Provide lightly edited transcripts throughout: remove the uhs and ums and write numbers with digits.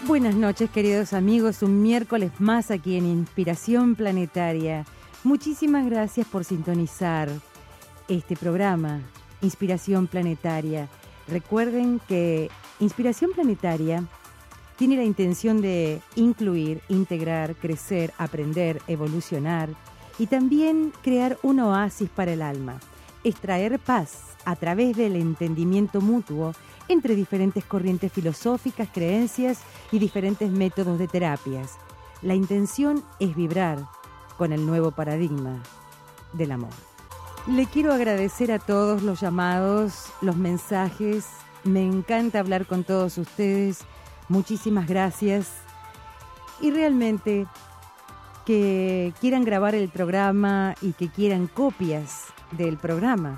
Buenas noches, queridos amigos, un miércoles más aquí en Inspiración Planetaria. Muchísimas gracias por sintonizar este programa, Inspiración Planetaria. Recuerden que Inspiración Planetaria tiene la intención de incluir, integrar, crecer, aprender, evolucionar y también crear un oasis para el alma, extraer paz a través del entendimiento mutuo entre diferentes corrientes filosóficas, creencias y diferentes métodos de terapias. La intención es vibrar con el nuevo paradigma del amor. Le quiero agradecer a todos los llamados, los mensajes. Me encanta hablar con todos ustedes. Muchísimas gracias. Y realmente que quieran grabar el programa y que quieran copias del programa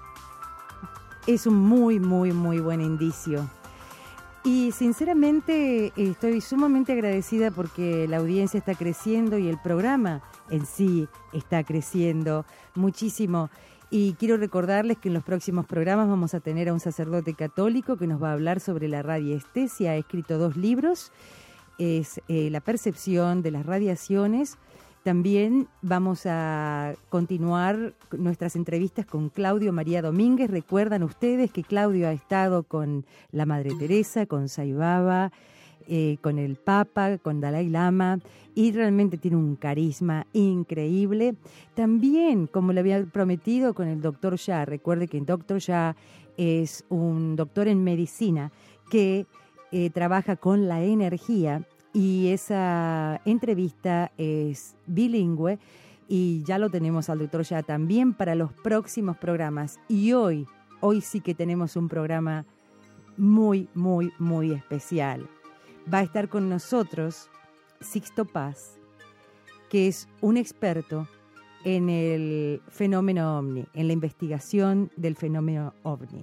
es un muy buen indicio. Y sinceramente estoy sumamente agradecida porque la audiencia está creciendo y el programa en sí está creciendo muchísimo. Y quiero recordarles que en los próximos programas vamos a tener a un sacerdote católico que nos va a hablar sobre la radiestesia. Ha escrito 2 libros, es La percepción de las radiaciones. También vamos a continuar nuestras entrevistas con Claudio María Domínguez. Recuerdan ustedes que Claudio ha estado con la Madre Teresa, con Sai Baba, con el Papa, con Dalai Lama, y realmente tiene un carisma increíble. También, como le había prometido, con el Dr. Shah. Recuerde que el Dr. Shah es un doctor en medicina que trabaja con la energía. Y esa entrevista es bilingüe y ya lo tenemos al doctor Shah también para los próximos programas. Y hoy sí que tenemos un programa muy especial. Va a estar con nosotros Sixto Paz, que es un experto en el fenómeno ovni, en la investigación del fenómeno ovni.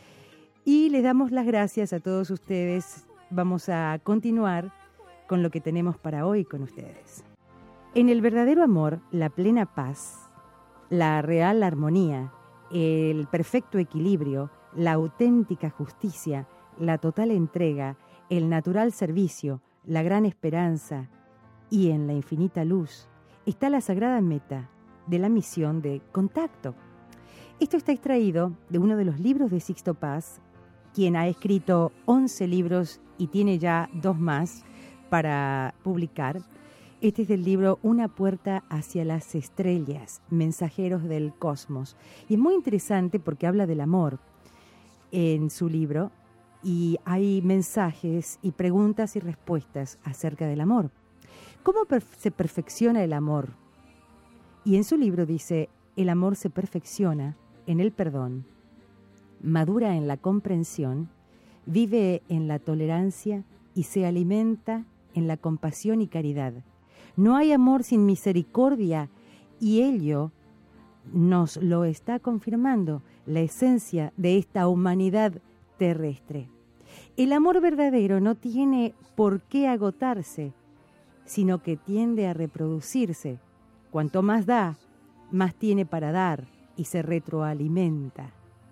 Y les damos las gracias a todos ustedes. Vamos a continuar con lo que tenemos para hoy con ustedes. En el verdadero amor, la plena paz, la real armonía, el perfecto equilibrio, la auténtica justicia, la total entrega, el natural servicio, la gran esperanza y en la infinita luz está la sagrada meta de la misión de contacto. Esto está extraído de uno de los libros de Sixto Paz, quien ha escrito 11 libros y tiene ya 2 más para publicar. Este es del libro Una puerta hacia las estrellas, mensajeros del cosmos. Y es muy interesante porque habla del amor en su libro y hay mensajes y preguntas y respuestas acerca del amor. ¿Cómo se perfecciona el amor? Y en su libro dice, el amor se perfecciona en el perdón, madura en la comprensión, vive en la tolerancia y se alimenta en la compasión y caridad. No hay amor sin misericordia y ello nos lo está confirmando la esencia de esta humanidad terrestre. El amor verdadero no tiene por qué agotarse, sino que tiende a reproducirse. Cuanto más da, más tiene para dar y se retroalimenta.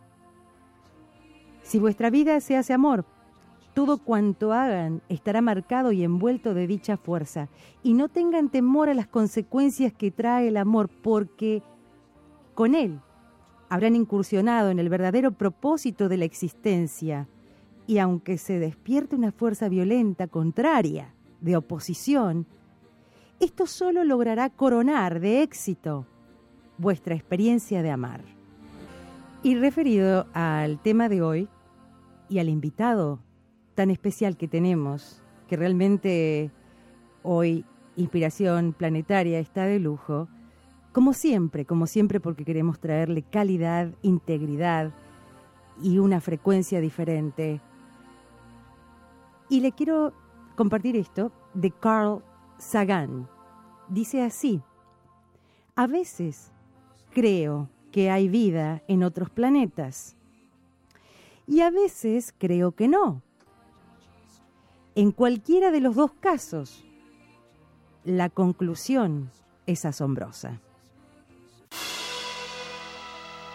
Si vuestra vida se hace amor, todo cuanto hagan estará marcado y envuelto de dicha fuerza. Y no tengan temor a las consecuencias que trae el amor, porque con él habrán incursionado en el verdadero propósito de la existencia. Y aunque se despierte una fuerza violenta, contraria, de oposición, esto solo logrará coronar de éxito vuestra experiencia de amar. Y referido al tema de hoy y al invitado tan especial que tenemos, que realmente hoy Inspiración Planetaria está de lujo, como siempre porque queremos traerle calidad, integridad y una frecuencia diferente. Y le quiero compartir esto de Carl Sagan. Dice así: a veces creo que hay vida en otros planetas y a veces creo que no. En cualquiera de los 2 casos, la conclusión es asombrosa.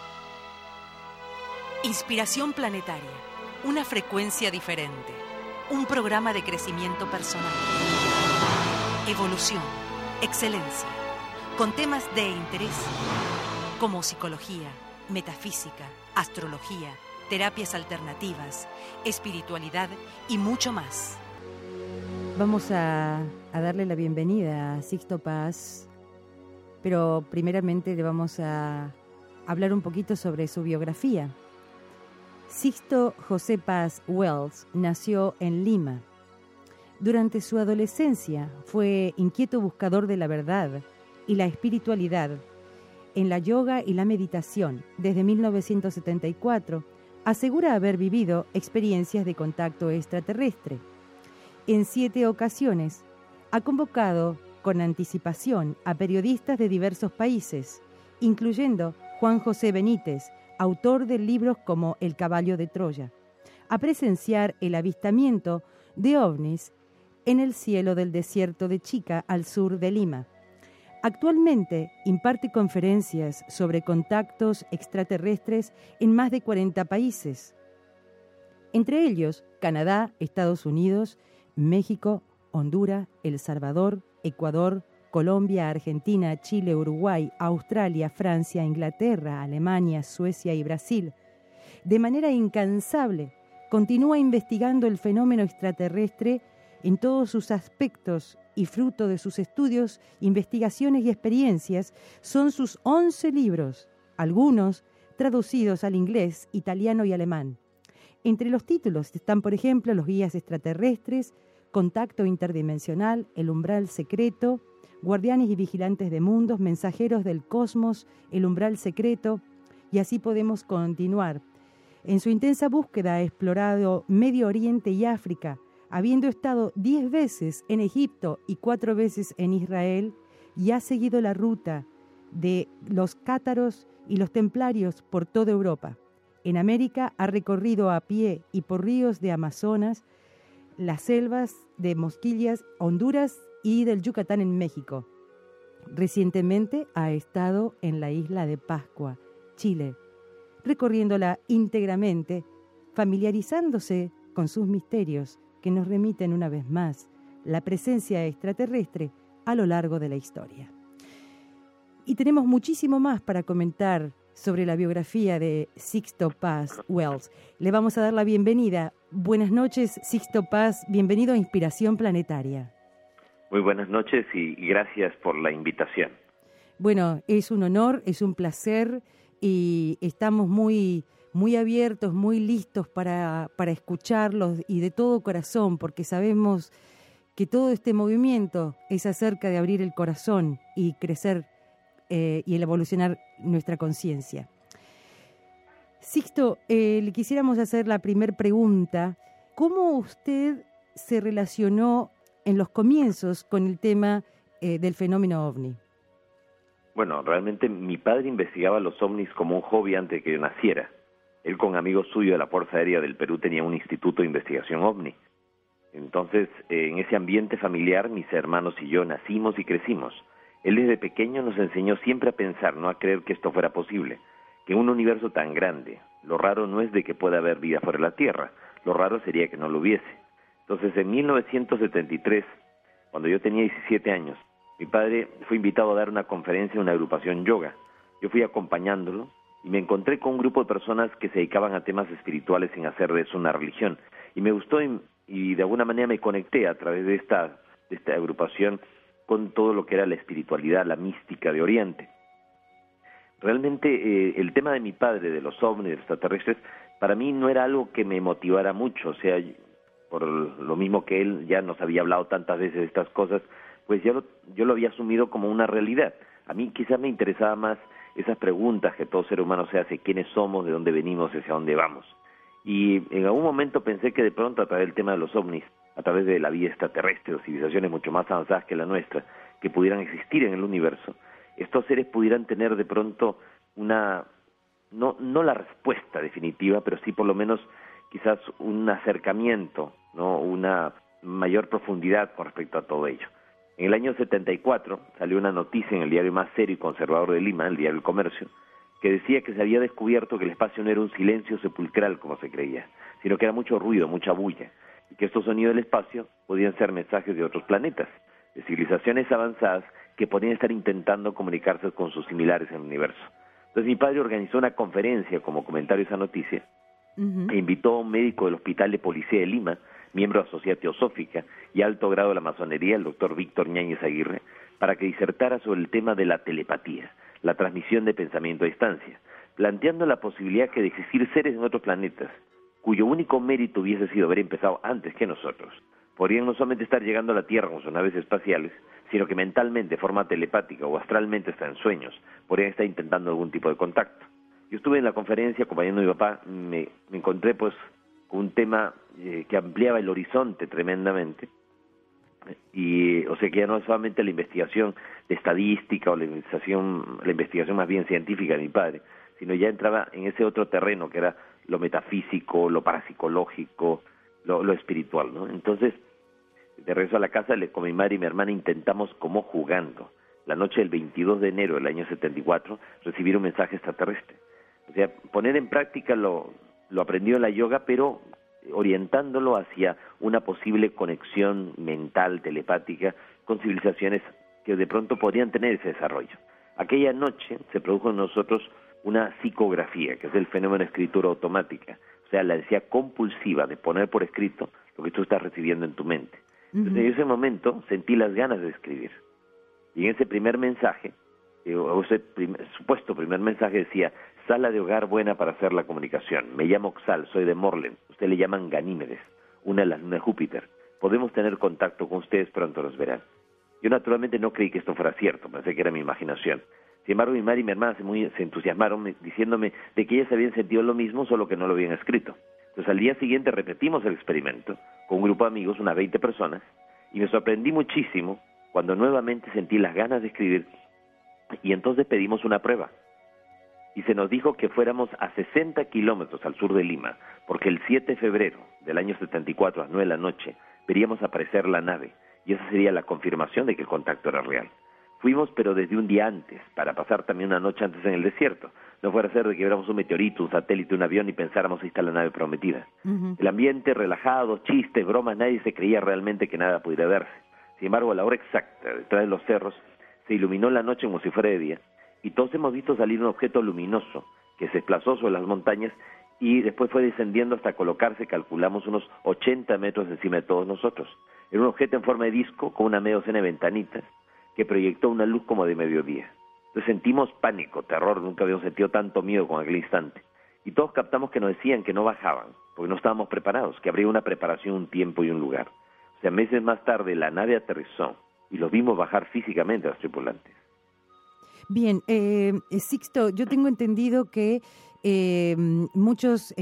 Inspiración Planetaria, una frecuencia diferente. un programa de crecimiento personal, evolución, excelencia, con temas de interés como psicología, metafísica, astrología, terapias alternativas, espiritualidad y mucho más. Vamos a darle la bienvenida a Sixto Paz, pero primeramente le vamos a hablar un poquito sobre su biografía. Sixto José Paz Wells nació en Lima. Durante su adolescencia fue inquieto buscador de la verdad y la espiritualidad en la yoga y la meditación. Desde 1974 asegura haber vivido experiencias de contacto extraterrestre. En 7 ocasiones ha convocado con anticipación a periodistas de diversos países, incluyendo Juan José Benítez, autor de libros como El caballo de Troya, a presenciar el avistamiento de ovnis en el cielo del desierto de Chica, al sur de Lima. Actualmente imparte conferencias sobre contactos extraterrestres en más de 40 países, entre ellos Canadá, Estados Unidos, México, Honduras, El Salvador, Ecuador, Colombia, Argentina, Chile, Uruguay, Australia, Francia, Inglaterra, Alemania, Suecia y Brasil. De manera incansable, continúa investigando el fenómeno extraterrestre en todos sus aspectos y fruto de sus estudios, investigaciones y experiencias son sus 11 libros, algunos traducidos al inglés, italiano y alemán. Entre los títulos están, por ejemplo, Los guías extraterrestres, Contacto interdimensional, El umbral secreto, Guardianes y vigilantes de mundos, Mensajeros del cosmos, El umbral secreto, y así podemos continuar. En su intensa búsqueda ha explorado Medio Oriente y África, habiendo estado 10 veces en Egipto y 4 veces en Israel, y ha seguido la ruta de los cátaros y los templarios por toda Europa. En América ha recorrido a pie y por ríos de Amazonas, las selvas de Mosquillas, Honduras y del Yucatán en México. Recientemente ha estado en la isla de Pascua, Chile, recorriéndola íntegramente, familiarizándose con sus misterios que nos remiten una vez más la presencia extraterrestre a lo largo de la historia. Y tenemos muchísimo más para comentar sobre la biografía de Sixto Paz Wells. Le vamos a dar la bienvenida. Buenas noches, Sixto Paz. Bienvenido a Inspiración Planetaria. Muy buenas noches y gracias por la invitación. Bueno, es un honor, es un placer y estamos muy abiertos, muy listos para escucharlos y de todo corazón, porque sabemos que todo este movimiento es acerca de abrir el corazón y crecer y el evolucionar nuestra conciencia. Sixto, le quisiéramos hacer la primera pregunta. ¿Cómo usted se relacionó en los comienzos con el tema del fenómeno ovni? Bueno, realmente mi padre investigaba los ovnis como un hobby antes de que yo naciera. Él con amigos suyos de la Fuerza Aérea del Perú tenía un instituto de investigación ovni. Entonces, en ese ambiente familiar, mis hermanos y yo nacimos y crecimos. Él desde pequeño nos enseñó siempre a pensar, no a creer que esto fuera posible, que en un universo tan grande, lo raro no es de que pueda haber vida fuera de la Tierra, lo raro sería que no lo hubiese. Entonces, en 1973, cuando yo tenía 17 años, mi padre fue invitado a dar una conferencia en una agrupación yoga. Yo fui acompañándolo y me encontré con un grupo de personas que se dedicaban a temas espirituales sin hacer de eso una religión. Y me gustó y de alguna manera me conecté a través de esta agrupación con todo lo que era la espiritualidad, la mística de Oriente. Realmente el tema de mi padre, de los ovnis, de los extraterrestres, para mí no era algo que me motivara mucho, o sea, por lo mismo que él ya nos había hablado tantas veces de estas cosas, pues yo lo había asumido como una realidad. A mí quizás me interesaba más esas preguntas que todo ser humano se hace: quiénes somos, de dónde venimos, hacia dónde vamos. Y en algún momento pensé que de pronto a través del tema de los ovnis, a través de la vida extraterrestre o civilizaciones mucho más avanzadas que la nuestra, que pudieran existir en el universo, estos seres pudieran tener de pronto una, no la respuesta definitiva, pero sí por lo menos quizás un acercamiento, ¿no? Una mayor profundidad con respecto a todo ello. En el año 74 salió una noticia en el diario más serio y conservador de Lima, el diario El Comercio, que decía que se había descubierto que el espacio no era un silencio sepulcral como se creía, sino que era mucho ruido, mucha bulla. que estos sonidos del espacio podían ser mensajes de otros planetas, de civilizaciones avanzadas que podían estar intentando comunicarse con sus similares en el universo. Entonces mi padre organizó una conferencia como comentario a esa noticia e invitó a un médico del Hospital de Policía de Lima, miembro de la Sociedad Teosófica y alto grado de la masonería, el doctor Víctor Ñáñez Aguirre, para que disertara sobre el tema de la telepatía, la transmisión de pensamiento a distancia, planteando la posibilidad que de existir seres en otros planetas, cuyo único mérito hubiese sido haber empezado antes que nosotros, podrían no solamente estar llegando a la Tierra con sus naves espaciales, sino que mentalmente, de forma telepática o astralmente, hasta en sueños, podrían estar intentando algún tipo de contacto. Yo estuve en la conferencia acompañando a mi papá, me encontré pues con un tema que ampliaba el horizonte tremendamente, y o sea que ya no es solamente la investigación de estadística o la investigación más bien científica de mi padre, sino ya entraba en ese otro terreno que era lo metafísico, lo parapsicológico, lo espiritual, ¿no? Entonces, de regreso a la casa, con mi madre y mi hermana intentamos, como jugando, la noche del 22 de enero del año 74, recibir un mensaje extraterrestre. O sea, poner en práctica lo aprendido en la yoga, pero orientándolo hacia una posible conexión mental, telepática, con civilizaciones que de pronto podrían tener ese desarrollo. Aquella noche se produjo en nosotros una psicografía, que es el fenómeno de escritura automática, o sea, la necesidad compulsiva de poner por escrito lo que tú estás recibiendo en tu mente. Entonces, en ese momento sentí las ganas de escribir. Y en ese primer mensaje, supuesto primer mensaje decía: sala de hogar buena para hacer la comunicación. Me llamo Oxal, soy de Morlen. Ustedes le llaman Ganímedes, una de las lunas de Júpiter. Podemos tener contacto con ustedes, pronto los verán. Yo naturalmente no creí que esto fuera cierto, pensé que era mi imaginación. Sin embargo, mi madre y mi hermana se entusiasmaron diciéndome de que ellas habían sentido lo mismo, solo que no lo habían escrito. Entonces al día siguiente repetimos el experimento con un grupo de amigos, unas 20 personas, y me sorprendí muchísimo cuando nuevamente sentí las ganas de escribir, y entonces pedimos una prueba. Y se nos dijo que fuéramos a 60 kilómetros al sur de Lima, porque el 7 de febrero del año 74, a las 9 de la noche, veríamos aparecer la nave, y esa sería la confirmación de que el contacto era real. Fuimos, pero desde un día antes, para pasar también una noche antes en el desierto. No fuera a ser de que viéramos un meteorito, un satélite, un avión y pensáramos ahí está la nave prometida. El ambiente relajado, chistes, bromas, nadie se creía realmente que nada pudiera verse. Sin embargo, a la hora exacta, detrás de los cerros, se iluminó la noche como si fuera de día, y todos hemos visto salir un objeto luminoso que se desplazó sobre las montañas y después fue descendiendo hasta colocarse, calculamos, unos 80 metros encima de todos nosotros. Era un objeto en forma de disco con una media docena de ventanitas que proyectó una luz como de mediodía. Entonces sentimos pánico, terror, nunca habíamos sentido tanto miedo con aquel instante. Y todos captamos que nos decían que no bajaban, porque no estábamos preparados, que habría una preparación, un tiempo y un lugar. O sea, meses más tarde la nave aterrizó y los vimos bajar físicamente a los tripulantes. Bien, Sixto, yo tengo entendido que muchos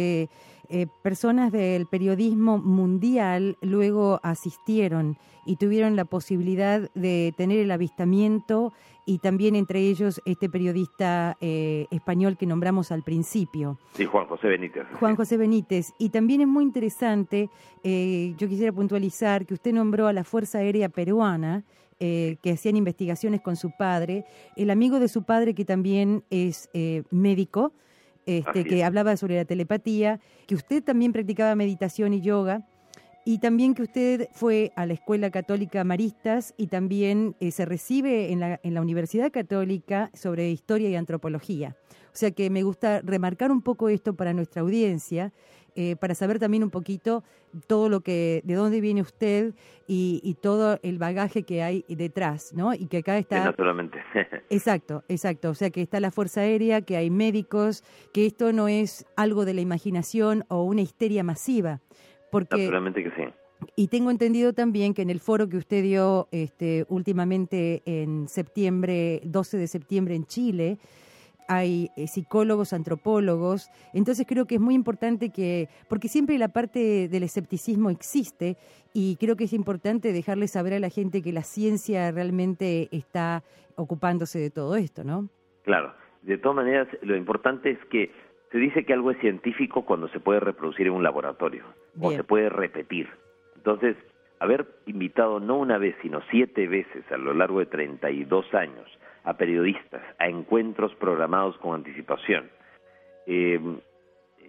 personas del periodismo mundial luego asistieron y tuvieron la posibilidad de tener el avistamiento, y también entre ellos este periodista español que nombramos al principio. Sí, Juan José Benítez. Juan José Benítez. Y también es muy interesante, yo quisiera puntualizar que usted nombró a la Fuerza Aérea Peruana, que hacían investigaciones con su padre, el amigo de su padre que también es médico, que hablaba sobre la telepatía, que usted también practicaba meditación y yoga, y también que usted fue a la Escuela Católica Maristas y también se recibe en la Universidad Católica sobre Historia y Antropología. O sea que me gusta remarcar un poco esto para nuestra audiencia, para saber también un poquito todo de dónde viene usted y todo el bagaje que hay detrás, ¿no? Y que acá está... Sí, naturalmente. Exacto. O sea que está la Fuerza Aérea, que hay médicos, que esto no es algo de la imaginación o una histeria masiva. Porque, naturalmente que sí. Y tengo entendido también que en el foro que usted dio últimamente en septiembre, 12 de septiembre en Chile, hay psicólogos, antropólogos, entonces creo que es muy importante porque siempre la parte del escepticismo existe, y creo que es importante dejarle saber a la gente que la ciencia realmente está ocupándose de todo esto, ¿no? Claro, de todas maneras, lo importante es que se dice que algo es científico cuando se puede reproducir en un laboratorio. Bien. O se puede repetir. Entonces, haber invitado no una vez, sino 7 veces a lo largo de 32 años a periodistas, a encuentros programados con anticipación,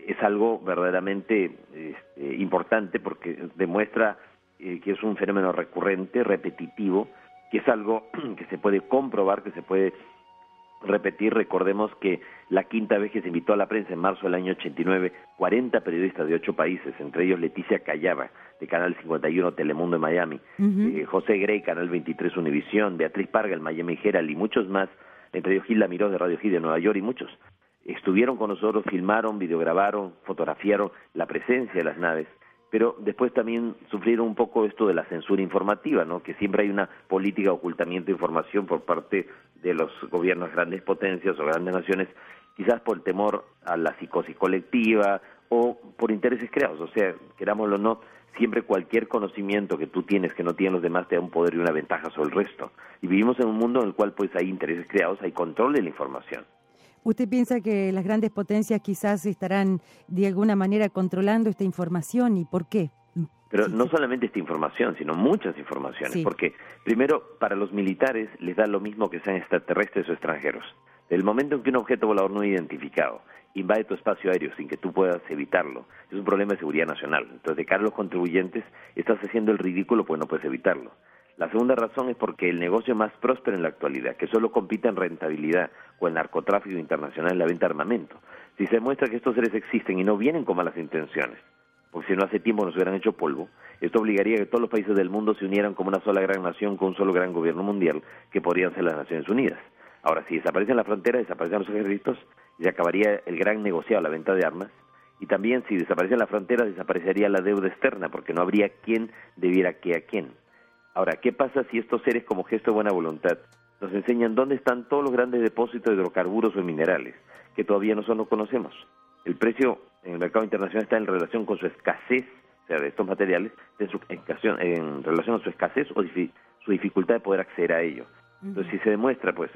es algo verdaderamente importante porque demuestra que es un fenómeno recurrente, repetitivo, que es algo que se puede comprobar, que se puede repetir. Recordemos que la quinta vez que se invitó a la prensa en marzo del año 89, 40 periodistas de 8 países, entre ellos Leticia Callaba, de Canal 51 Telemundo en Miami, José Grey, Canal 23 Univisión, Beatriz Parga, el Miami Herald y muchos más, entre ellos Gilda Miró de Radio Hit de Nueva York y muchos, estuvieron con nosotros, filmaron, videograbaron, fotografiaron la presencia de las naves, pero después también sufrieron un poco esto de la censura informativa, ¿no? Que siempre hay una política de ocultamiento de información por parte de los gobiernos de grandes potencias o grandes naciones, quizás por el temor a la psicosis colectiva o por intereses creados. O sea, querámoslo o no, siempre cualquier conocimiento que tú tienes que no tienen los demás te da un poder y una ventaja sobre el resto. Y vivimos en un mundo en el cual pues hay intereses creados, hay control de la información. ¿Usted piensa que las grandes potencias quizás estarán de alguna manera controlando esta información y por qué? Pero no solamente esta información, sino muchas informaciones, porque primero, para los militares les da lo mismo que sean extraterrestres o extranjeros. Del momento en que un objeto volador no identificado invade tu espacio aéreo sin que tú puedas evitarlo, es un problema de seguridad nacional. Entonces, de cara a los contribuyentes, estás haciendo el ridículo pues no puedes evitarlo. La segunda razón es porque el negocio más próspero en la actualidad, que solo compite en rentabilidad o el narcotráfico internacional, es la venta de armamento. Si se demuestra que estos seres existen y no vienen con malas intenciones, porque si no hace tiempo nos hubieran hecho polvo, esto obligaría a que todos los países del mundo se unieran como una sola gran nación con un solo gran gobierno mundial, que podrían ser las Naciones Unidas. Ahora, si desaparecen las fronteras, desaparecen los ejércitos, y se acabaría el gran negociado, la venta de armas, y también si desaparecen las fronteras, desaparecería la deuda externa, porque no habría quien debiera qué a quién. Ahora, ¿qué pasa si estos seres, como gesto de buena voluntad, nos enseñan dónde están todos los grandes depósitos de hidrocarburos o minerales, que todavía nosotros no conocemos? El precio en el mercado internacional está en relación con su escasez, o sea, de estos materiales, en relación a su escasez o su dificultad de poder acceder a ello. Entonces, si se demuestra, pues,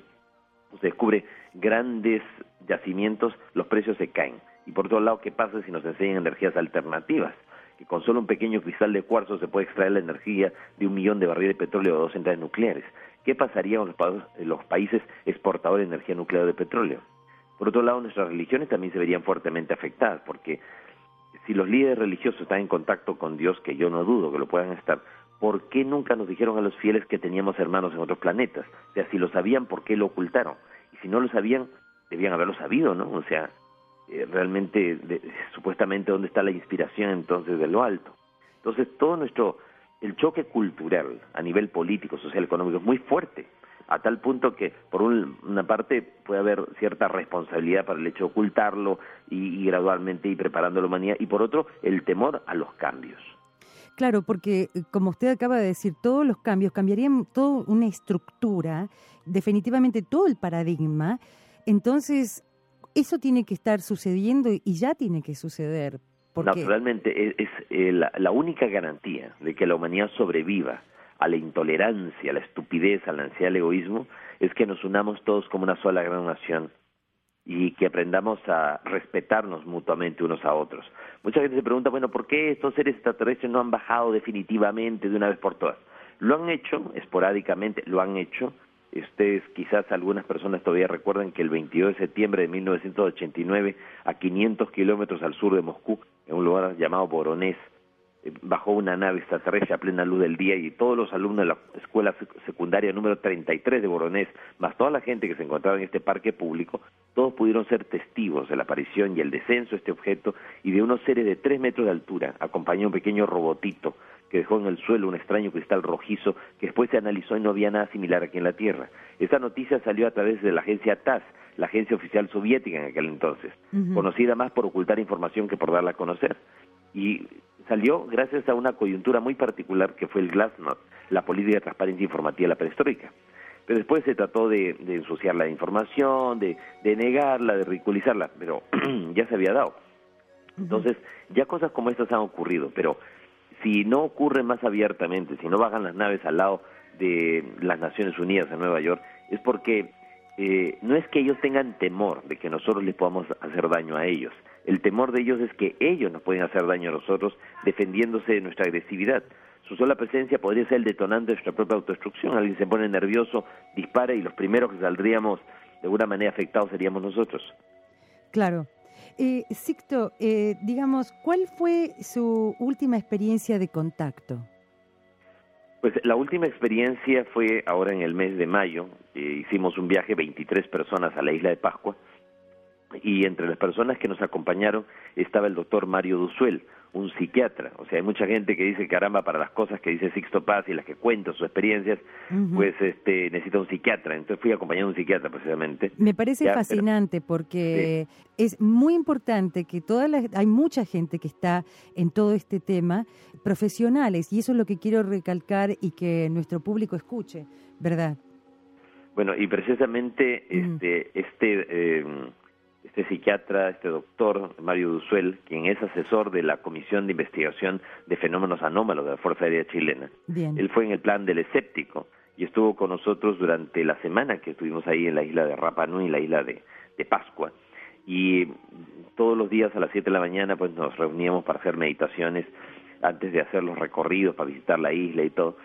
se descubre grandes yacimientos, los precios se caen. Y por otro lado, ¿qué pasa si nos enseñan energías alternativas? Que con solo un pequeño cristal de cuarzo se puede extraer la energía de 1 millón de barriles de petróleo o 2 centrales nucleares. ¿Qué pasaría con los países exportadores de energía nuclear o de petróleo? Por otro lado, nuestras religiones también se verían fuertemente afectadas, porque si los líderes religiosos están en contacto con Dios, que yo no dudo que lo puedan estar, ¿por qué nunca nos dijeron a los fieles que teníamos hermanos en otros planetas? O sea, si lo sabían, ¿por qué lo ocultaron? Y si no lo sabían, debían haberlo sabido, ¿no? O sea, realmente, supuestamente, ¿dónde está la inspiración entonces de lo alto? Entonces, el choque cultural a nivel político, social, económico es muy fuerte, a tal punto que, por una parte, puede haber cierta responsabilidad para el hecho de ocultarlo y gradualmente ir preparando a la humanidad, y por otro, el temor a los cambios. Claro, porque como usted acaba de decir, todos los cambios cambiarían toda una estructura, definitivamente todo el paradigma. Entonces, eso tiene que estar sucediendo y ya tiene que suceder. Porque... Naturalmente, es la única garantía de que la humanidad sobreviva a la intolerancia, a la estupidez, a la ansiedad, al egoísmo, es que nos unamos todos como una sola gran nación y que aprendamos a respetarnos mutuamente unos a otros. Mucha gente se pregunta, bueno, ¿por qué estos seres extraterrestres no han bajado definitivamente de una vez por todas? Lo han hecho, esporádicamente, lo han hecho. Ustedes, quizás algunas personas todavía recuerdan que el 22 de septiembre de 1989, a 500 kilómetros al sur de Moscú, en un lugar llamado Voronezh, bajó una nave extraterrestre a plena luz del día y todos los alumnos de la escuela secundaria número 33 de Voronezh, más toda la gente que se encontraba en este parque público, todos pudieron ser testigos de la aparición y el descenso de este objeto y de unos seres de 3 metros de altura, acompañado de un pequeño robotito que dejó en el suelo un extraño cristal rojizo que después se analizó y no había nada similar aquí en la Tierra. Esta noticia salió a través de la agencia TASS, la agencia oficial soviética en aquel entonces, conocida más por ocultar información que por darla a conocer. Y salió gracias a una coyuntura muy particular que fue el Glasnost, la política de transparencia informativa de la perestroika. Pero después se trató de ensuciar la información, de negarla, de ridiculizarla, pero ya se había dado. Entonces, ya cosas como estas han ocurrido, pero si no ocurre más abiertamente, si no bajan las naves al lado de las Naciones Unidas en Nueva York, es porque no es que ellos tengan temor de que nosotros les podamos hacer daño a ellos. El temor de ellos es que ellos nos pueden hacer daño a nosotros defendiéndose de nuestra agresividad. Su sola presencia podría ser el detonante de nuestra propia autodestrucción. Alguien se pone nervioso, dispara y los primeros que saldríamos de alguna manera afectados seríamos nosotros. Claro. Sixto, digamos, ¿cuál fue su última experiencia de contacto? Pues la última experiencia fue ahora en el mes de mayo. Hicimos un viaje 23 personas a la isla de Pascua, y entre las personas que nos acompañaron estaba el doctor Mario Duzuel, un psiquiatra. O sea, hay mucha gente que dice, caramba, para las cosas que dice Sixto Paz y las que cuenta sus experiencias, pues necesita un psiquiatra. Entonces fui acompañado de un psiquiatra precisamente. Me parece fascinante porque es muy importante que hay mucha gente que está en todo este tema, profesionales, y eso es lo que quiero recalcar y que nuestro público escuche, ¿verdad? Bueno, y precisamente este psiquiatra, este doctor Mario Duzuel, quien es asesor de la Comisión de Investigación de Fenómenos Anómalos de la Fuerza Aérea Chilena. Bien. Él fue en el plan del escéptico y estuvo con nosotros durante la semana que estuvimos ahí en la isla de Rapa Nui, la isla de Pascua. Y todos los días a las 7 de la mañana pues nos reuníamos para hacer meditaciones antes de hacer los recorridos, para visitar la isla y todo.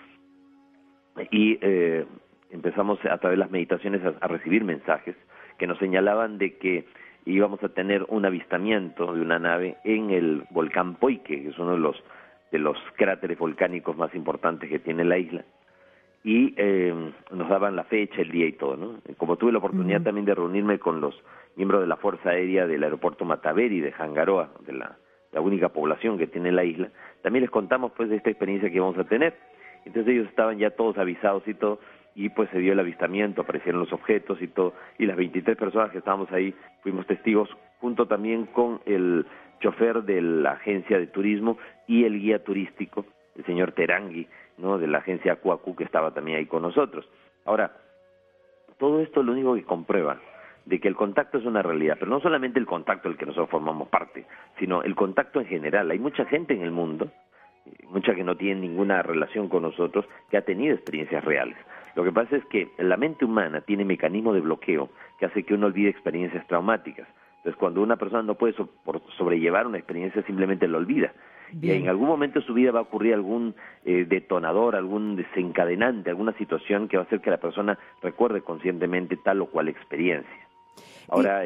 Y empezamos a través de las meditaciones a recibir mensajes que nos señalaban de que íbamos a tener un avistamiento de una nave en el volcán Poike, que es uno de los cráteres volcánicos más importantes que tiene la isla, y nos daban la fecha, el día y todo, ¿no? Como tuve la oportunidad también de reunirme con los miembros de la Fuerza Aérea del aeropuerto Mataveri de Hangaroa, de la única población que tiene la isla, también les contamos pues de esta experiencia que vamos a tener. Entonces ellos estaban ya todos avisados y todo, y pues se dio el avistamiento, aparecieron los objetos y todo, y las 23 personas que estábamos ahí fuimos testigos, junto también con el chofer de la agencia de turismo y el guía turístico, el señor Terangui, ¿no?, de la agencia Acuacu, que estaba también ahí con nosotros. Ahora, todo esto lo único que comprueba de que el contacto es una realidad, pero no solamente el contacto del que nosotros formamos parte, sino el contacto en general. Hay mucha gente en el mundo, mucha que no tiene ninguna relación con nosotros, que ha tenido experiencias reales. Lo que pasa es que la mente humana tiene mecanismo de bloqueo que hace que uno olvide experiencias traumáticas. Entonces, cuando una persona no puede sobrellevar una experiencia, simplemente lo olvida. Bien. Y en algún momento de su vida va a ocurrir algún detonador, algún desencadenante, alguna situación que va a hacer que la persona recuerde conscientemente tal o cual experiencia. Ahora,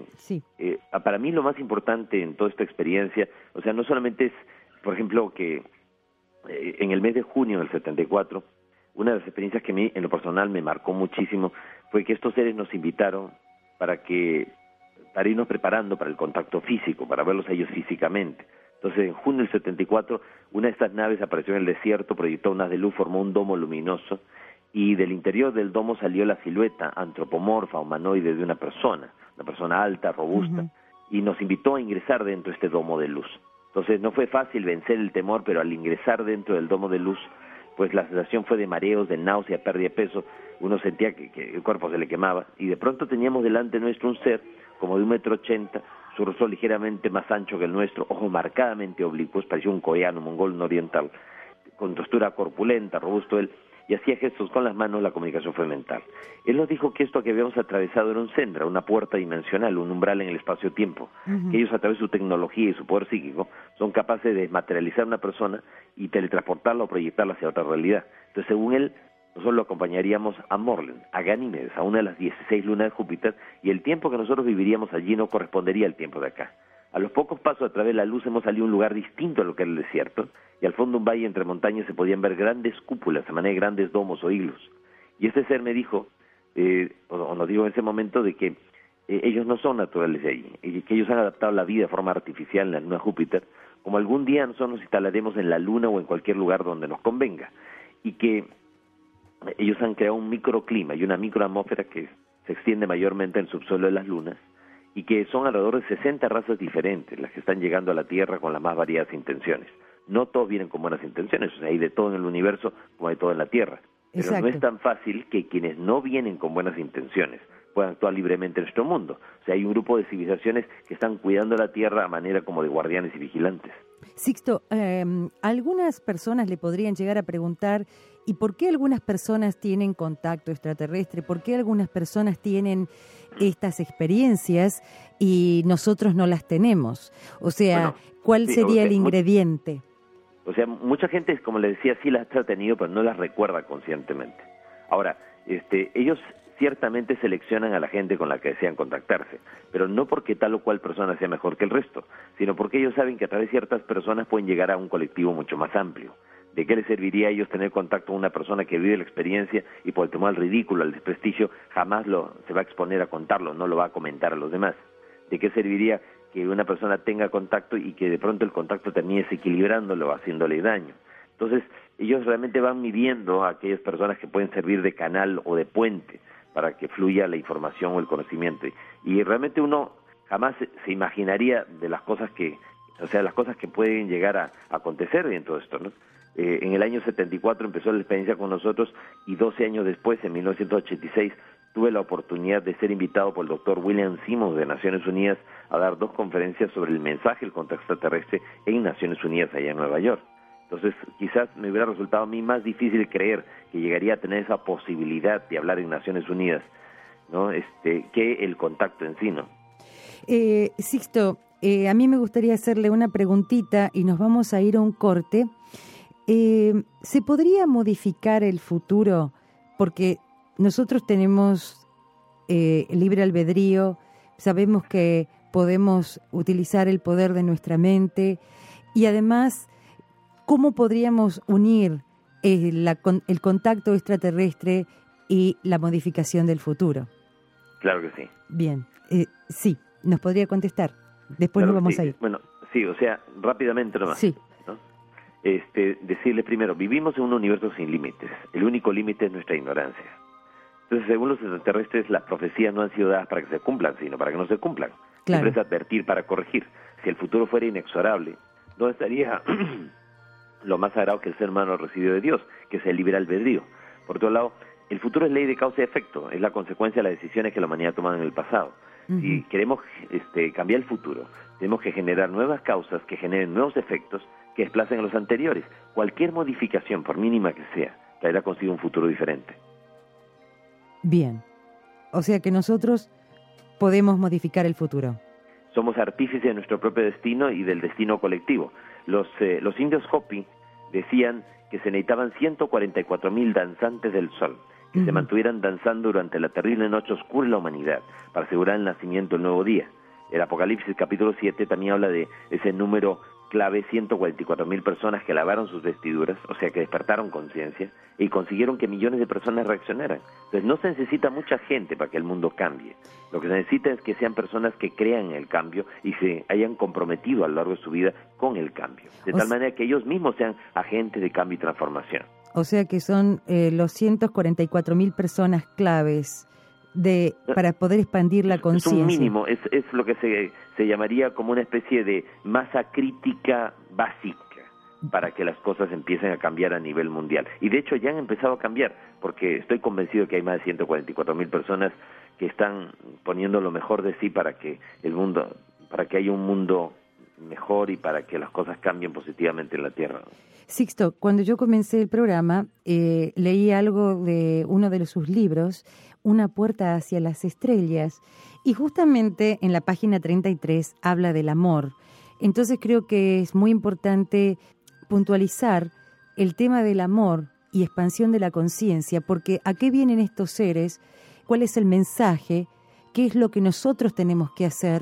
para mí lo más importante en toda esta experiencia, o sea, no solamente es, por ejemplo, que en el mes de junio del 74, una de las experiencias que a mí, en lo personal, me marcó muchísimo fue que estos seres nos invitaron para irnos preparando para el contacto físico, para verlos a ellos físicamente. Entonces, en junio del 74, una de estas naves apareció en el desierto, proyectó unas de luz, formó un domo luminoso, y del interior del domo salió la silueta antropomorfa, humanoide de una persona alta, robusta, y nos invitó a ingresar dentro de este domo de luz. Entonces, no fue fácil vencer el temor, pero al ingresar dentro del domo de luz, pues la sensación fue de mareos, de náusea, pérdida de peso. Uno sentía que el cuerpo se le quemaba, y de pronto teníamos delante nuestro un ser como de 1,80 m, su rostro ligeramente más ancho que el nuestro, ojos marcadamente oblicuos, parecía un coreano, mongol, no oriental, con textura corpulenta, robusto él, y hacía gestos con las manos. La comunicación fue mental. Él nos dijo que esto que habíamos atravesado era un sendra, una puerta dimensional, un umbral en el espacio-tiempo, que ellos, a través de su tecnología y su poder psíquico, son capaces de materializar a una persona y teletransportarla o proyectarla hacia otra realidad. Entonces, según él, nosotros lo acompañaríamos a Morlen, a Ganímedes, a una de las 16 lunas de Júpiter, y el tiempo que nosotros viviríamos allí no correspondería al tiempo de acá. A los pocos pasos a través de la luz hemos salido a un lugar distinto a lo que era el desierto, y al fondo de un valle entre montañas se podían ver grandes cúpulas, de manera de grandes domos o iglos. Y este ser me dijo, o nos dijo en ese momento, de que ellos no son naturales de allí, y que ellos han adaptado la vida de forma artificial en la luna Júpiter, como algún día nosotros nos instalaremos en la luna o en cualquier lugar donde nos convenga, y que ellos han creado un microclima y una microatmósfera que se extiende mayormente en el subsuelo de las lunas, y que son alrededor de 60 razas diferentes las que están llegando a la Tierra con las más variadas intenciones. No todos vienen con buenas intenciones, o sea, hay de todo en el universo como hay todo en la Tierra. Pero Exacto. No es tan fácil que quienes no vienen con buenas intenciones puedan actuar libremente en nuestro mundo. O sea, hay un grupo de civilizaciones que están cuidando la Tierra a manera como de guardianes y vigilantes. Sixto, algunas personas le podrían llegar a preguntar, ¿y por qué algunas personas tienen contacto extraterrestre? ¿Por qué algunas personas tienen estas experiencias y nosotros no las tenemos? O sea, ¿cuál sería el ingrediente? O sea, mucha gente, como le decía, sí las ha tenido, pero no las recuerda conscientemente. Ahora, ellos ciertamente seleccionan a la gente con la que desean contactarse, pero no porque tal o cual persona sea mejor que el resto, sino porque ellos saben que a través de ciertas personas pueden llegar a un colectivo mucho más amplio. ¿De qué les serviría a ellos tener contacto con una persona que vive la experiencia y por el temor al ridículo, al desprestigio, jamás se va a exponer a contarlo, no lo va a comentar a los demás? ¿De qué serviría que una persona tenga contacto y que de pronto el contacto termine desequilibrándolo, haciéndole daño? Entonces, ellos realmente van midiendo a aquellas personas que pueden servir de canal o de puente para que fluya la información o el conocimiento. Y realmente uno jamás se imaginaría de las cosas las cosas que pueden llegar a acontecer en todo esto, ¿no? En el año 74 empezó la experiencia con nosotros y 12 años después, en 1986, tuve la oportunidad de ser invitado por el doctor William Simmons de Naciones Unidas a dar 2 conferencias sobre el mensaje del contacto extraterrestre en Naciones Unidas allá en Nueva York. Entonces, quizás me hubiera resultado a mí más difícil creer que llegaría a tener esa posibilidad de hablar en Naciones Unidas, ¿no? Que el contacto en sí, ¿no? Sixto, a mí me gustaría hacerle una preguntita y nos vamos a ir a un corte. ¿Se podría modificar el futuro? Porque nosotros tenemos libre albedrío, sabemos que podemos utilizar el poder de nuestra mente y además, ¿cómo podríamos unir el contacto extraterrestre y la modificación del futuro? Claro que sí. Bien, sí, nos podría contestar. Después claro nos vamos sí. a ir. Bueno, sí, o sea, rápidamente nomás. Sí. ¿No? Decirle primero, vivimos en un universo sin límites. El único límite es nuestra ignorancia. Entonces, según los extraterrestres, las profecías no han sido dadas para que se cumplan, sino para que no se cumplan. Claro. Siempre es advertir para corregir. Si el futuro fuera inexorable, no estaría lo más sagrado que el ser humano recibió de Dios, que es el libre albedrío. Por otro lado, el futuro es ley de causa y efecto, es la consecuencia de las decisiones que la humanidad ha tomado en el pasado. Uh-huh. Si queremos cambiar el futuro, tenemos que generar nuevas causas que generen nuevos efectos que desplacen a los anteriores. Cualquier modificación, por mínima que sea, traerá consigo un futuro diferente. Bien. O sea que nosotros podemos modificar el futuro. Somos artífices de nuestro propio destino y del destino colectivo. Los indios Hopi decían que se necesitaban 144,000 danzantes del sol, que se mantuvieran danzando durante la terrible noche oscura de la humanidad, para asegurar el nacimiento del nuevo día. El Apocalipsis capítulo 7 también habla de ese número clave, 144,000 personas que lavaron sus vestiduras, o sea que despertaron conciencia y consiguieron que millones de personas reaccionaran. Entonces no se necesita mucha gente para que el mundo cambie. Lo que se necesita es que sean personas que crean en el cambio y se hayan comprometido a lo largo de su vida con el cambio, de tal manera que ellos mismos sean agentes de cambio y transformación. O sea que son los 144,000 personas claves para poder expandir la conciencia. Es un mínimo, es lo que se llamaría como una especie de masa crítica básica para que las cosas empiecen a cambiar a nivel mundial. Y de hecho ya han empezado a cambiar, porque estoy convencido que hay más de 144,000 personas que están poniendo lo mejor de sí para que haya un mundo mejor y para que las cosas cambien positivamente en la Tierra. Sixto, cuando yo comencé el programa, leí algo de uno de sus libros, Una puerta hacia las estrellas, y justamente en la página 33 habla del amor. Entonces creo que es muy importante puntualizar el tema del amor y expansión de la conciencia, porque ¿a qué vienen estos seres? ¿Cuál es el mensaje? ¿Qué es lo que nosotros tenemos que hacer?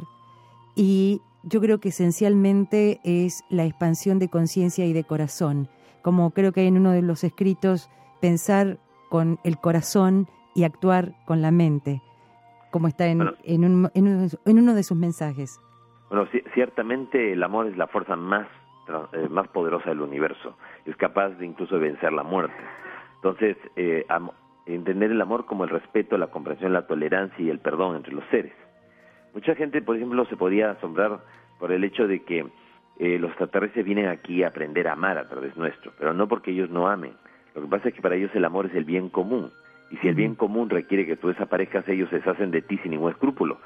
Y yo creo que esencialmente es la expansión de conciencia y de corazón. Como creo que hay en uno de los escritos, pensar con el corazón y actuar con la mente, como está en uno de sus mensajes. Bueno, ciertamente el amor es la fuerza más poderosa del universo. Es capaz de incluso vencer la muerte. Entonces, entender el amor como el respeto, la comprensión, la tolerancia y el perdón entre los seres. Mucha gente, por ejemplo, se podría asombrar por el hecho de que los extraterrestres vienen aquí a aprender a amar a través nuestro, pero no porque ellos no amen. Lo que pasa es que para ellos el amor es el bien común. Y si el bien común requiere que tú desaparezcas, ellos se deshacen de ti sin ningún escrúpulo,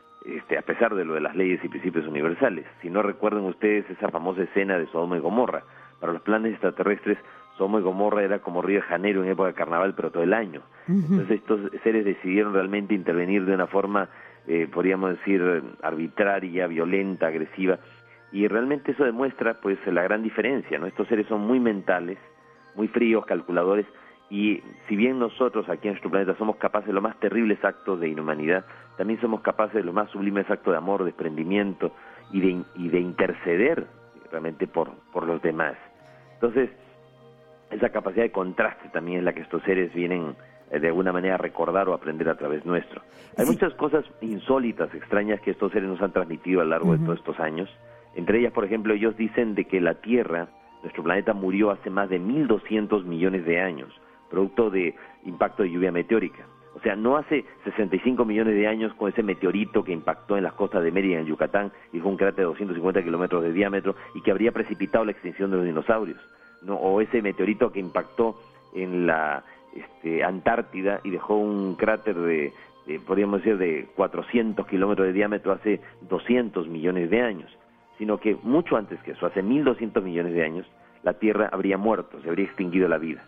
a pesar de lo de las leyes y principios universales. Si no recuerdan ustedes esa famosa escena de Sodoma y Gomorra, para los planes extraterrestres, Sodoma y Gomorra era como Río de Janeiro en época de carnaval, pero todo el año. Entonces estos seres decidieron realmente intervenir de una forma, podríamos decir, arbitraria, violenta, agresiva, y realmente eso demuestra pues la gran diferencia, ¿no? Estos seres son muy mentales, muy fríos, calculadores, Y si bien nosotros aquí en nuestro planeta somos capaces de los más terribles actos de inhumanidad, también somos capaces de los más sublimes actos de amor, de desprendimiento y de interceder realmente por los demás. Entonces, esa capacidad de contraste también es la que estos seres vienen de alguna manera a recordar o aprender a través nuestro. Hay muchas cosas insólitas, extrañas que estos seres nos han transmitido a lo largo de todos estos años. Entre ellas, por ejemplo, ellos dicen de que la Tierra, nuestro planeta, murió hace más de 1.200 millones de años, producto de impacto de lluvia meteórica. O sea, no hace 65 millones de años con ese meteorito que impactó en las costas de Mérida, en Yucatán, y fue un cráter de 250 kilómetros de diámetro y que habría precipitado la extinción de los dinosaurios, ¿no? O ese meteorito que impactó en la Antártida y dejó un cráter podríamos decir, de 400 kilómetros de diámetro hace 200 millones de años, sino que mucho antes que eso, hace 1.200 millones de años, la Tierra habría muerto, se habría extinguido la vida.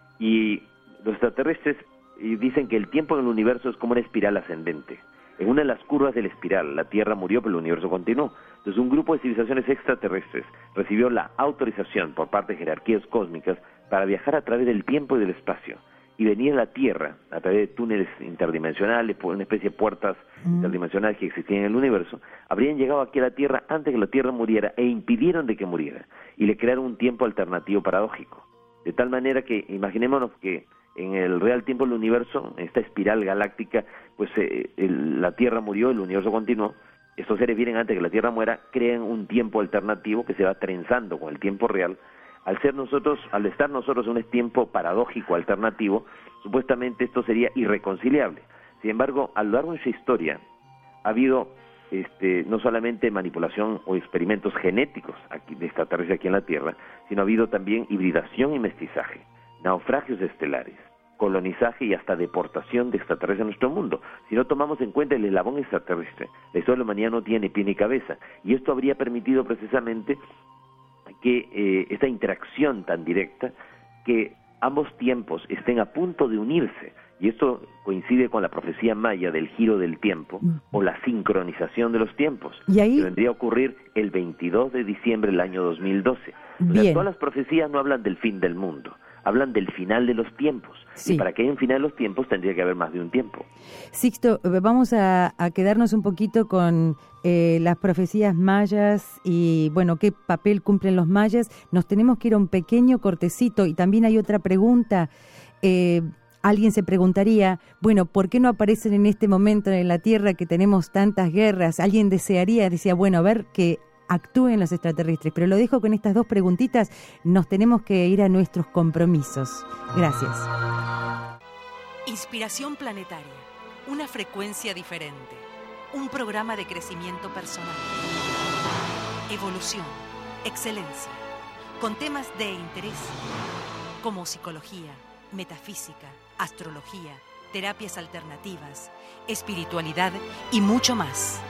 Y los extraterrestres dicen que el tiempo en el universo es como una espiral ascendente. En una de las curvas de la espiral, la Tierra murió, pero el universo continuó. Entonces, un grupo de civilizaciones extraterrestres recibió la autorización por parte de jerarquías cósmicas para viajar a través del tiempo y del espacio. Y venir a la Tierra a través de túneles interdimensionales, por una especie de puertas interdimensionales que existían en el universo, habrían llegado aquí a la Tierra antes que la Tierra muriera e impidieron de que muriera. Y le crearon un tiempo alternativo paradójico. De tal manera que, imaginémonos que en el real tiempo del universo, en esta espiral galáctica, pues la Tierra murió, el universo continuó. Estos seres vienen antes que la Tierra muera, crean un tiempo alternativo que se va trenzando con el tiempo real. Al estar nosotros en un tiempo paradójico alternativo, supuestamente esto sería irreconciliable. Sin embargo, a lo largo de su historia ha habido no solamente manipulación o experimentos genéticos de extraterrestres aquí en la Tierra, sino ha habido también hibridación y mestizaje, naufragios estelares, colonizaje y hasta deportación de extraterrestres en nuestro mundo. Si no tomamos en cuenta el eslabón extraterrestre, la historia de la humanidad no tiene pie ni cabeza, y esto habría permitido precisamente que esta interacción tan directa, que ambos tiempos estén a punto de unirse, y esto coincide con la profecía maya del giro del tiempo o la sincronización de los tiempos, ¿Y ahí? Que vendría a ocurrir el 22 de diciembre del año 2012. O sea, todas las profecías no hablan del fin del mundo, hablan del final de los tiempos. Sí. Y para que haya un final de los tiempos tendría que haber más de un tiempo. Sixto, vamos a quedarnos un poquito con las profecías mayas y, bueno, qué papel cumplen los mayas. Nos tenemos que ir a un pequeño cortecito y también hay otra pregunta. Alguien se preguntaría, bueno, ¿por qué no aparecen en este momento en la Tierra que tenemos tantas guerras? Alguien decía, bueno, a ver que actúen los extraterrestres. Pero lo dejo con estas dos preguntitas. Nos tenemos que ir a nuestros compromisos. Gracias. Inspiración planetaria. Una frecuencia diferente. Un programa de crecimiento personal. Evolución. Excelencia. Con temas de interés como psicología, metafísica, astrología, terapias alternativas, espiritualidad y mucho más.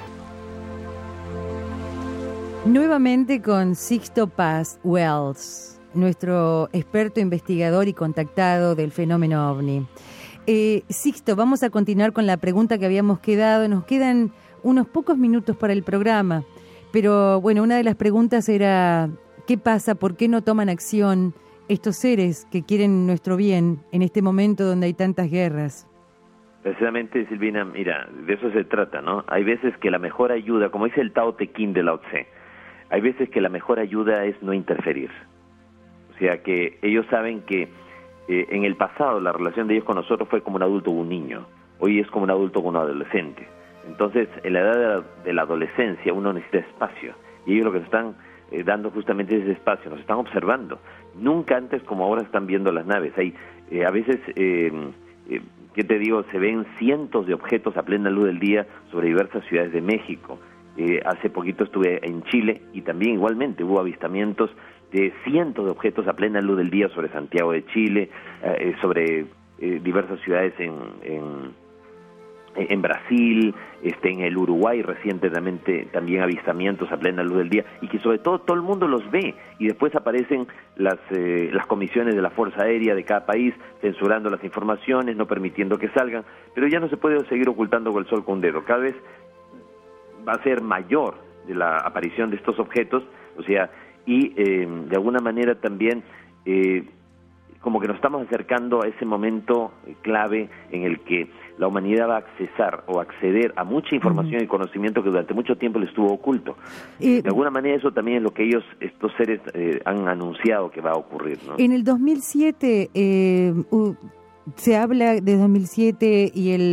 Nuevamente con Sixto Paz Wells, nuestro experto investigador y contactado del fenómeno OVNI. Sixto, vamos a continuar con la pregunta que habíamos quedado. Nos quedan unos pocos minutos para el programa, pero bueno, una de las preguntas era, ¿qué pasa? ¿Por qué no toman acción estos seres que quieren nuestro bien en este momento donde hay tantas guerras? Precisamente, Silvina, mira, de eso se trata, ¿no? Hay veces que la mejor ayuda, como dice el Tao Te Ching de Lao Tse, hay veces que la mejor ayuda es no interferir. O sea, que ellos saben que en el pasado la relación de ellos con nosotros fue como un adulto con un niño. Hoy es como un adulto con un adolescente. Entonces, en la edad de la adolescencia uno necesita espacio. Y ellos lo que nos están dando justamente ese espacio, nos están observando. Nunca antes como ahora están viendo las naves. Hay a veces, ¿qué te digo? Se ven cientos de objetos a plena luz del día sobre diversas ciudades de México. Hace poquito estuve en Chile y también igualmente hubo avistamientos de cientos de objetos a plena luz del día sobre Santiago de Chile, sobre diversas ciudades en Brasil, en el Uruguay recientemente también avistamientos a plena luz del día, y que sobre todo el mundo los ve, y después aparecen las comisiones de la Fuerza Aérea de cada país censurando las informaciones, no permitiendo que salgan, pero ya no se puede seguir ocultando con el sol con un dedo. Cada vez va a ser mayor de la aparición de estos objetos, o sea, y de alguna manera también como que nos estamos acercando a ese momento clave en el que la humanidad va a acceder a mucha información y conocimiento que durante mucho tiempo le estuvo oculto. De alguna manera eso también es lo que estos seres han anunciado que va a ocurrir, ¿no? En el 2007 se habla de 2007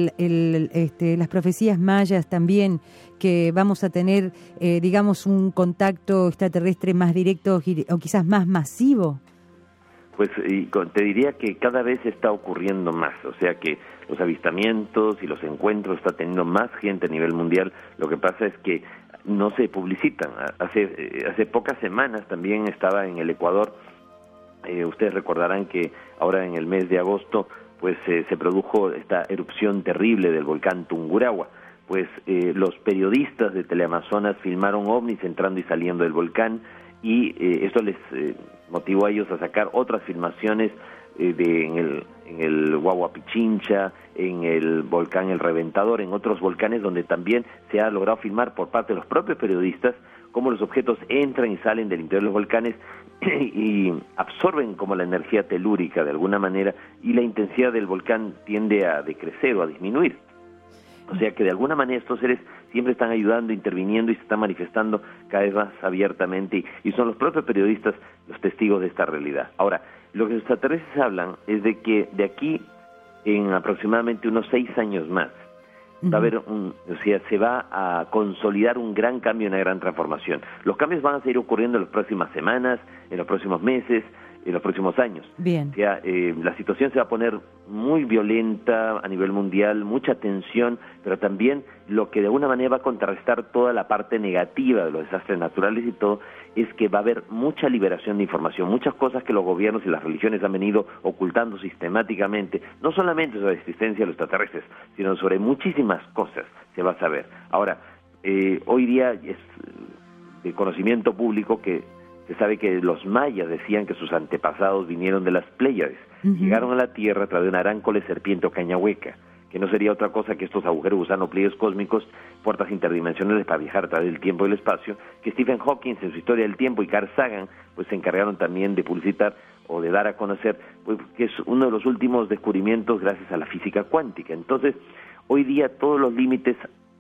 y las profecías mayas también, que vamos a tener, digamos, un contacto extraterrestre más directo o quizás más masivo. Pues te diría que cada vez está ocurriendo más, o sea que los avistamientos y los encuentros está teniendo más gente a nivel mundial. Lo que pasa es que no se publicitan. Hace pocas semanas también estaba en el Ecuador. Ustedes recordarán que ahora en el mes de agosto pues se produjo esta erupción terrible del volcán Tungurahua. Pues los periodistas de Teleamazonas filmaron ovnis entrando y saliendo del volcán, y esto les motivó a ellos a sacar otras filmaciones en el Huahuapichincha, en el volcán El Reventador, en otros volcanes donde también se ha logrado filmar por parte de los propios periodistas cómo los objetos entran y salen del interior de los volcanes y absorben como la energía telúrica de alguna manera, y la intensidad del volcán tiende a decrecer o a disminuir. O sea que de alguna manera estos seres siempre están ayudando, interviniendo y se están manifestando cada vez más abiertamente, y son los propios periodistas los testigos de esta realidad. Ahora, lo que los extraterrestres hablan es de que de aquí en aproximadamente unos 6 años más va a haber se va a consolidar un gran cambio, una gran transformación. Los cambios van a seguir ocurriendo en las próximas semanas, en los próximos meses, en los próximos años. Bien. O sea, la situación se va a poner muy violenta a nivel mundial, mucha tensión, pero también lo que de alguna manera va a contrarrestar toda la parte negativa de los desastres naturales y todo, es que va a haber mucha liberación de información, muchas cosas que los gobiernos y las religiones han venido ocultando sistemáticamente, no solamente sobre la existencia de los extraterrestres, sino sobre muchísimas cosas se va a saber. Ahora, hoy día es de conocimiento público que se sabe que los mayas decían que sus antepasados vinieron de las Pléyades, llegaron a la Tierra a través de una aráncole, serpiente o cañahueca, que no sería otra cosa que estos agujeros gusano pliegues cósmicos, puertas interdimensionales para viajar a través del tiempo y el espacio, que Stephen Hawking en su Historia del Tiempo y Carl Sagan pues se encargaron también de publicitar o de dar a conocer, pues que es uno de los últimos descubrimientos gracias a la física cuántica. Entonces, hoy día todos los límites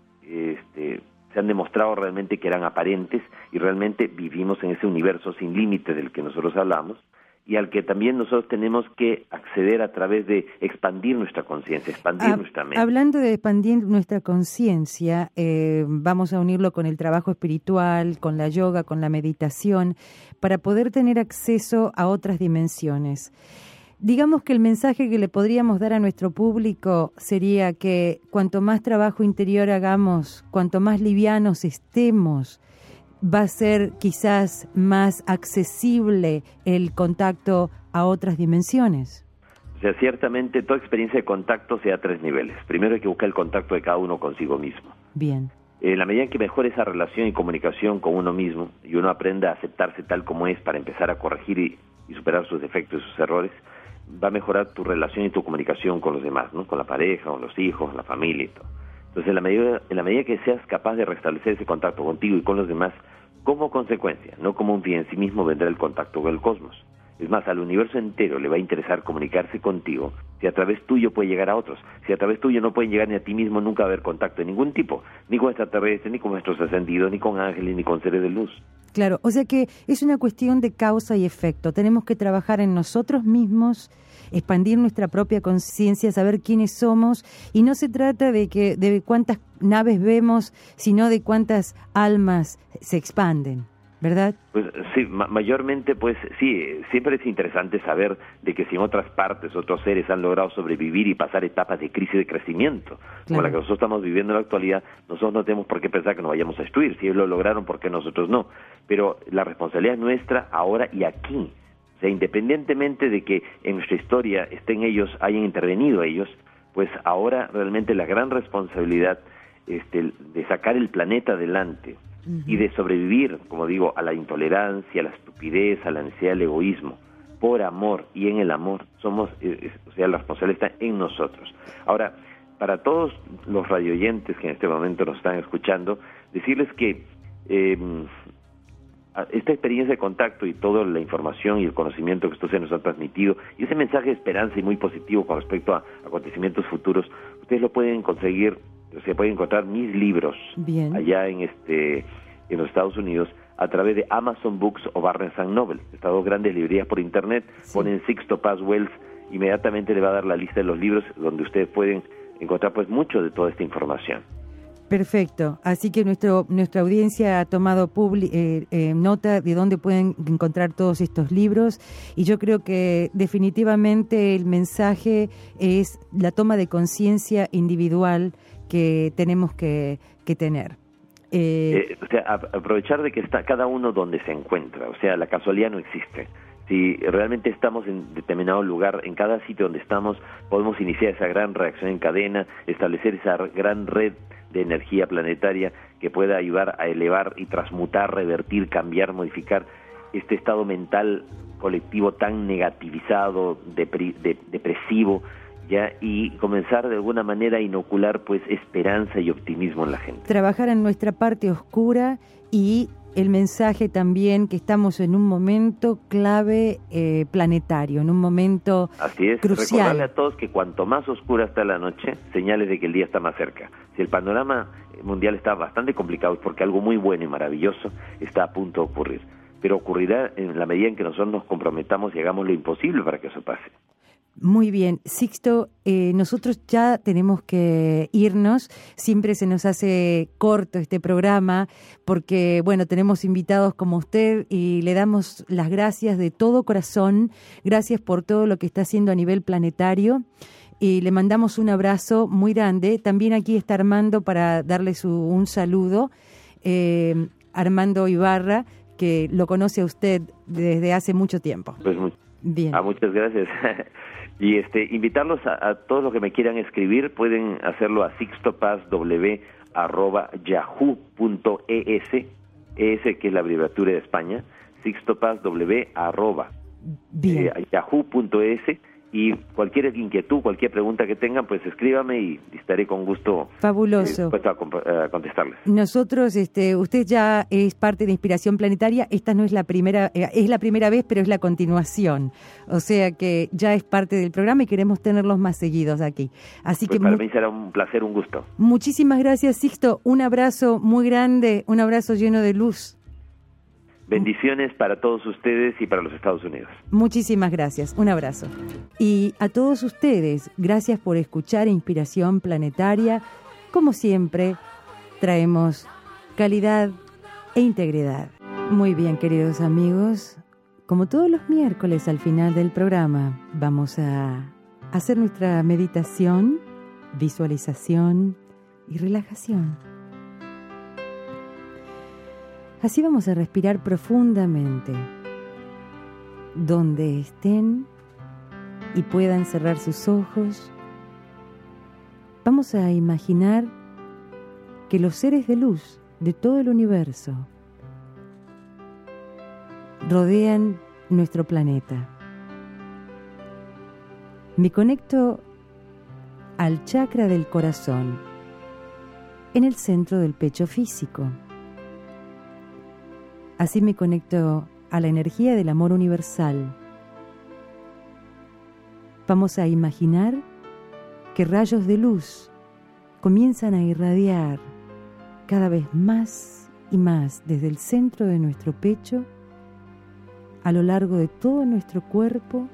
se han demostrado realmente que eran aparentes, y realmente vivimos en ese universo sin límite del que nosotros hablamos, y al que también nosotros tenemos que acceder a través de expandir nuestra conciencia, expandir nuestra mente. Hablando de expandir nuestra conciencia, vamos a unirlo con el trabajo espiritual, con la yoga, con la meditación, para poder tener acceso a otras dimensiones. Digamos que el mensaje que le podríamos dar a nuestro público sería que cuanto más trabajo interior hagamos, cuanto más livianos estemos, va a ser quizás más accesible el contacto a otras dimensiones. O sea, ciertamente toda experiencia de contacto se da a 3 niveles. Primero hay que buscar el contacto de cada uno consigo mismo. Bien. En la medida en que mejore esa relación y comunicación con uno mismo, y uno aprenda a aceptarse tal como es para empezar a corregir y superar sus defectos y sus errores, va a mejorar tu relación y tu comunicación con los demás, ¿no? Con la pareja, con los hijos, la familia y todo. Entonces, en la medida que seas capaz de restablecer ese contacto contigo y con los demás, como consecuencia, no como un fin en sí mismo, vendrá el contacto con el cosmos. Es más, al universo entero le va a interesar comunicarse contigo si a través tuyo puede llegar a otros. Si a través tuyo no pueden llegar ni a ti mismo, nunca va a haber contacto de ningún tipo, ni con extraterrestres, ni con nuestros ascendidos, ni con ángeles, ni con seres de luz. Claro, o sea que es una cuestión de causa y efecto. Tenemos que trabajar en nosotros mismos, expandir nuestra propia conciencia, saber quiénes somos, y no se trata de cuántas naves vemos, sino de cuántas almas se expanden, ¿verdad? Pues sí, mayormente, pues sí, siempre es interesante saber de que si en otras partes otros seres han logrado sobrevivir y pasar etapas de crisis de crecimiento, como la que nosotros estamos viviendo en la actualidad, nosotros no tenemos por qué pensar que nos vayamos a destruir. Si ellos lo lograron, ¿por qué nosotros no? Pero la responsabilidad es nuestra ahora y aquí. O sea, independientemente de que en nuestra historia estén ellos, hayan intervenido ellos, pues ahora realmente la gran responsabilidad de sacar el planeta adelante y de sobrevivir, como digo, a la intolerancia, a la estupidez, a la necesidad del egoísmo, por amor, y en el amor somos, o sea, la responsabilidad está en nosotros. Ahora, para todos los radioyentes que en este momento nos están escuchando, decirles que esta experiencia de contacto y toda la información y el conocimiento que esto se nos ha transmitido, y ese mensaje de esperanza y muy positivo con respecto a acontecimientos futuros, ustedes lo pueden conseguir, se pueden encontrar mis libros allá en los Estados Unidos a través de Amazon Books o Barnes & Noble. Estas dos grandes librerías por internet, ponen Sixto Paz Wells, inmediatamente le va a dar la lista de los libros donde ustedes pueden encontrar pues mucho de toda esta información. Perfecto, así que nuestra audiencia ha tomado nota de dónde pueden encontrar todos estos libros, y yo creo que definitivamente el mensaje es la toma de conciencia individual que tenemos que tener. O sea, aprovechar de que está cada uno donde se encuentra, o sea, la casualidad no existe. Si realmente estamos en determinado lugar, en cada sitio donde estamos, podemos iniciar esa gran reacción en cadena, establecer esa gran red de energía planetaria que pueda ayudar a elevar y transmutar, revertir, cambiar, modificar este estado mental colectivo tan negativizado, depresivo, ya, y comenzar de alguna manera a inocular pues esperanza y optimismo en la gente. Trabajar en nuestra parte oscura, y el mensaje también que estamos en un momento clave planetario, en un momento Así es, crucial. Recordarle a todos que cuanto más oscura está la noche, señales de que el día está más cerca. Si el panorama mundial está bastante complicado, es porque algo muy bueno y maravilloso está a punto de ocurrir. Pero ocurrirá en la medida en que nosotros nos comprometamos y hagamos lo imposible para que eso pase. Muy bien, Sixto, nosotros ya tenemos que irnos. Siempre se nos hace corto este programa porque, bueno, tenemos invitados como usted y le damos las gracias de todo corazón. Gracias por todo lo que está haciendo a nivel planetario y le mandamos un abrazo muy grande. También aquí está Armando para darle un saludo. Armando Ibarra, que lo conoce a usted desde hace mucho tiempo. Pues bien. Muchas gracias. Y invitarlos a todos los que me quieran escribir, pueden hacerlo a sixtopazw@yahoo.es, que es la abreviatura de España, sixtopazw@yahoo.es, y cualquier inquietud, cualquier pregunta que tengan, pues escríbame y estaré con gusto dispuesto a contestarles. Nosotros, usted ya es parte de Inspiración Planetaria. Esta no es la primera, es la primera vez, pero es la continuación. O sea que ya es parte del programa y queremos tenerlos más seguidos aquí. Así pues que para mí será un placer, un gusto. Muchísimas gracias, Sixto. Un abrazo muy grande, un abrazo lleno de luz. Bendiciones para todos ustedes y para los Estados Unidos. Muchísimas gracias, un abrazo. Y a todos ustedes, gracias por escuchar Inspiración Planetaria. Como siempre, traemos calidad e integridad. Muy bien, queridos amigos, como todos los miércoles al final del programa, vamos a hacer nuestra meditación, visualización y relajación. Así vamos a respirar profundamente. Donde estén y puedan cerrar sus ojos, vamos a imaginar que los seres de luz de todo el universo rodean nuestro planeta. Me conecto al chakra del corazón, en el centro del pecho físico. Así me conecto a la energía del amor universal. Vamos a imaginar que rayos de luz comienzan a irradiar cada vez más y más desde el centro de nuestro pecho a lo largo de todo nuestro cuerpo,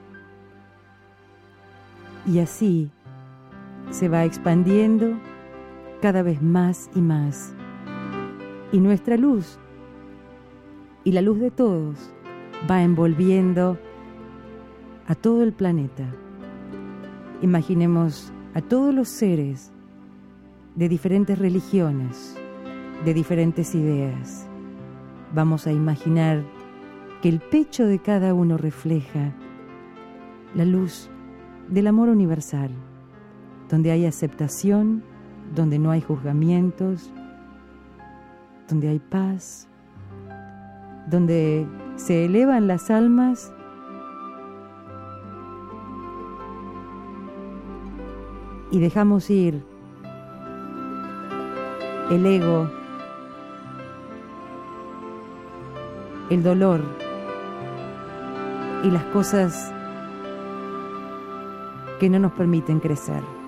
y así se va expandiendo cada vez más y más. Y nuestra luz y la luz de todos va envolviendo a todo el planeta. Imaginemos a todos los seres de diferentes religiones, de diferentes ideas. Vamos a imaginar que el pecho de cada uno refleja la luz del amor universal, donde hay aceptación, donde no hay juzgamientos, donde hay paz, donde se elevan las almas y dejamos ir el ego el dolor y las cosas que no nos permiten crecer.